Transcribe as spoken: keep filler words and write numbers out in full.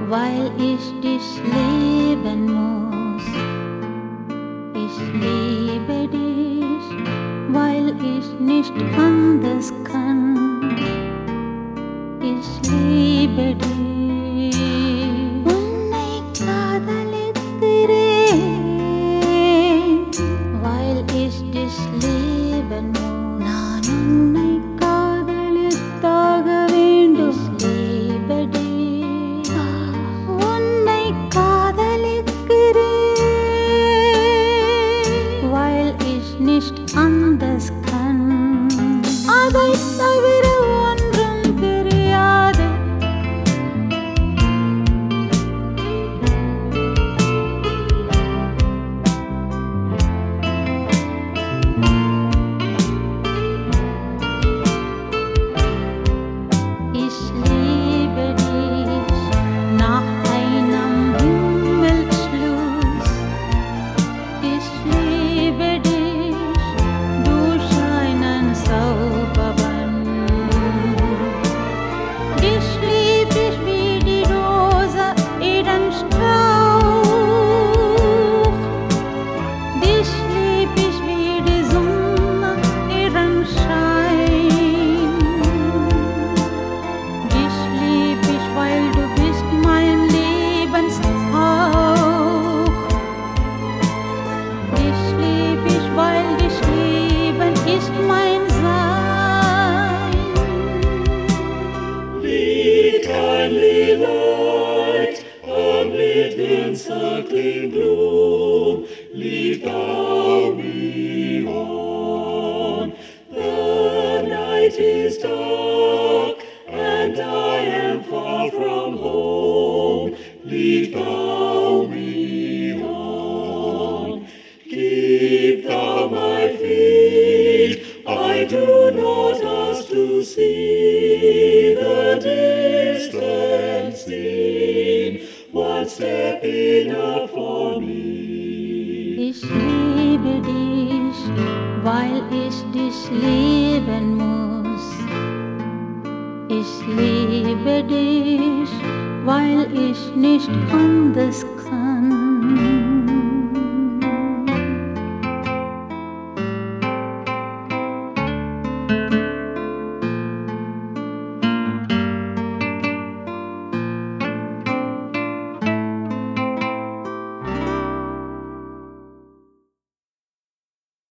weil ich dich lieben muss. Ich liebe dich, weil ich nicht anders kann. Ich liebe dich. உன்னை காதலிக்கிறேன், weil ich dich lieben muss. நான் உன்னை காதலித்தாக வேண்டும். Ich liebe dich. உன்னை காதலிக்கிறேன், weil ich nicht anders kann. அதை தவிர ஒன்றும் தெரியாது. Ich liebe dich nach einem Himmelsschluss. Ich liebe dich durch einen Zauberband. Dich lieb ich wie die Rose in den Strauch. Dich lieb ich wie die Sonne ihren Schein. Dich lieb ich, weil du bist mein Lebenshauch. Dich lieb ich, weil dich lieben ist mein Sein. Lied kein Lied, ein Lied encircling gloom. Lied thou me on. The night is dark, and I am far from home. Lead thou me on. Keep thou my feet. I do not ask to see the distant scene. One step enough for me. Ich liebe dich, weil ich dich lieben muss. Ich liebe dich, weil ich nicht anders kann.